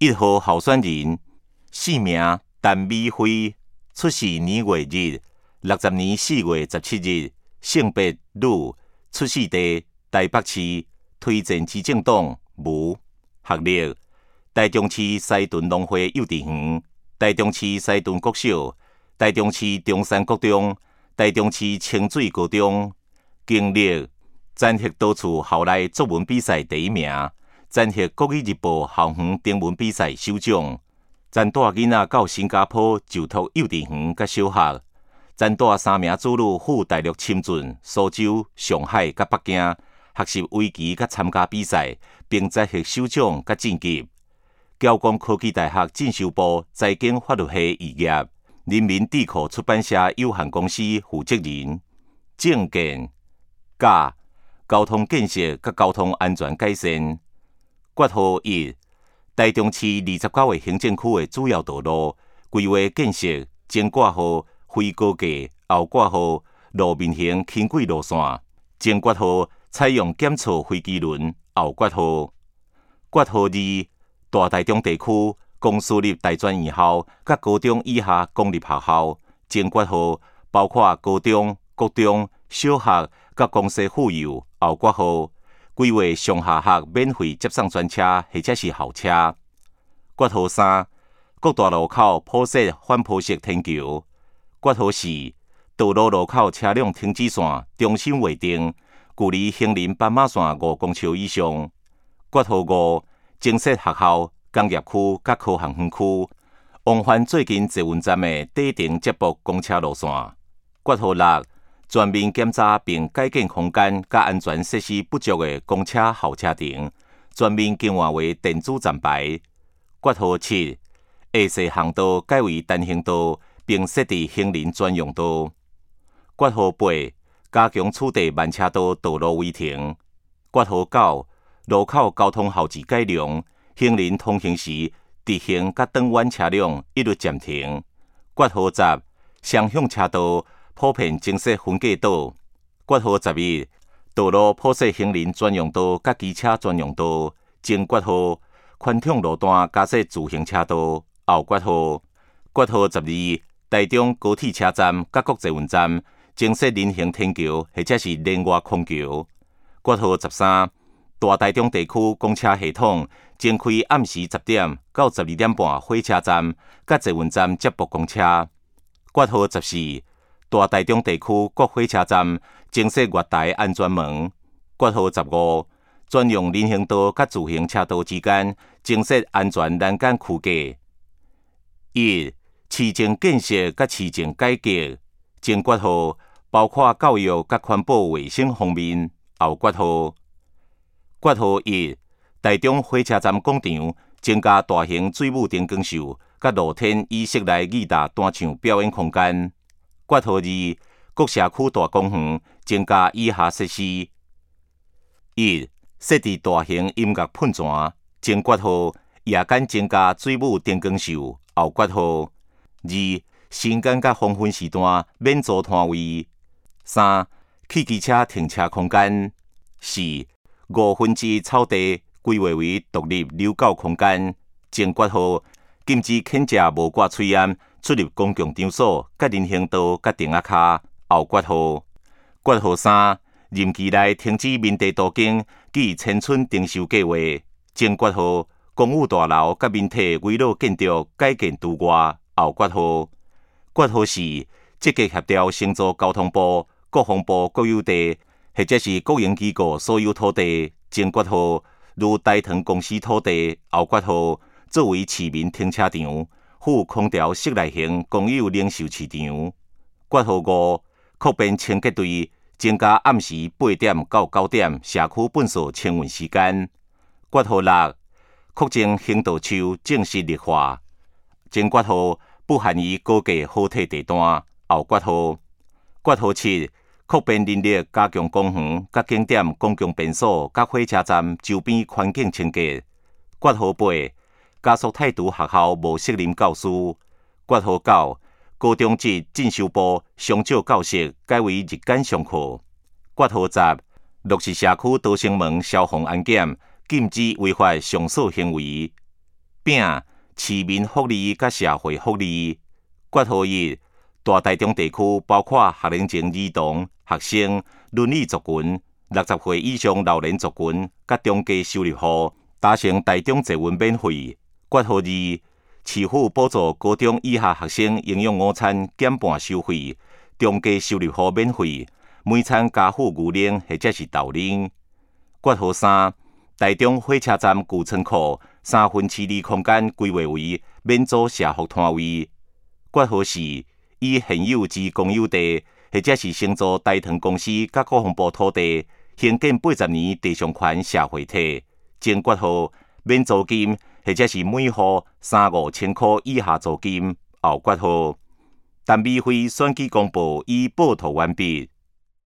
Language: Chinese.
1号候选人姓名陈美惠，出世年月日60年4月17日，性别女，出世地台北市，推荐执政党无，学历台中市西屯农会幼稚园、台中市西屯国小、台中市中山国中、台中市清水高中，经历占获多处校内作文比赛第1名，占获国语日报校园征文比赛首奖，暂带囡仔到新加坡就读幼稚园甲小学，暂带3名子女赴大陆深圳、苏州、上海甲北京学习围棋甲参加比赛，并摘获首奖甲晋级。交工科技大学进修部财经法律系肄业，人民智库出版社有限公司负责人。政见甲交通建设甲交通安全改善。括号1，台中市29个行政区的主要道路规划建设前括号非高架后括号路面型轻轨路线，前括号采用检测飞机轮后括号。括号2，大台中地区公私立大专院校甲高中以下公立学校，前括号包括高中、国中、小学甲公司妇幼后括号，规划上下学免费接送专车或者是校车。括号3，各大路口铺设反抛式天桥。括号4，道路路口车辆停止线重新划定，距离行人斑马线5公尺以上。括号5，增设学校、工业区甲科学园区，往返最近捷运站的底停接驳公车路线。括号6，全面检查并改建空间甲安全设施不足的公车候车亭，全面更换为电子站牌。括号7，下细巷道改为单行道，并设置行人专用道。括号8，加强此地慢车道道路违停。括号9，路口交通号志改良，行人通行时直行甲转弯车辆一律暂停。括号10，双向车道普遍增设分隔岛。括号11，道路铺设行人专用道甲机车专用道。前括号宽敞路段加设自行车道。后括号。括号12，台中高铁车站甲国捷运站增设人行天桥或者是连外空桥。括号13，大台中地区公车系统增开暗时10点到12点半火车站甲捷运站接驳公车。括号14，大台中地区各火车站增设月台安全门。括号15，专用人行道甲自行车道之间增设安全栏杆区隔。1、市政建设甲市政改革，前括号包括教育甲环保卫生方面。后括号。括号1，台中火车站广场增加大型水舞灯光秀甲露天以室内艺达单唱表演空间。括号2，各社区大公园增加以下设施：1、设置大型音乐喷泉。前括号夜间增加水舞灯光秀。后括号。2、晨间甲黄昏时段免租摊位。3、汽机车停车空间。4、1/5草地规划为独立遛狗空间。前括号禁止牵制无挂喙烟出入公共场所、甲人行道、甲亭仔骹。后括号。括号3，任期内停止民地途径暨千村征收计划。前括号公务大楼甲民体围绕建筑改建除外。后括号。括号4，积极协调承租交通部、国防部国有地或者是国营机构所有土地。前括号如台糖公司土地。后括号作为市民停车场，附空调室内型公有零售市场。括号5，扩编清洁队，增加暗时8点到9点社区垃圾清运时间。括号6，扩增行道树正式绿化。前括号不限于高架好体地段。后括号。括号7，扩编人力加强公园、甲景点公共便所、甲火车站周边环境清洁。括号8，加速态度学校无适任教师。括号9，高中职进修部双少教室改为日间上课。括号10，落实社区逃生门消防安检，禁止违法上锁行为。 摒市民福利甲社会福利。8號日，大台中地區包括學齡前兒童、學生、輪椅族群、60歲以上老年族群甲中低收入戶搭乘台中捷運免費。8號日，市府補助高中以下學生營養午餐減半收費，中低收入戶免費，每餐加附牛奶或者是豆奶。8號3，台中火車站舊倉庫2/3空間規劃為免租社福攤位。8號4，以現有之公有地或者是承租台糖公司甲國防部土地，興建80年地上權社會體。前8號免租金或者是每戶3-5千塊以下租金。後8號，陳美惠選舉公報已報圖完畢。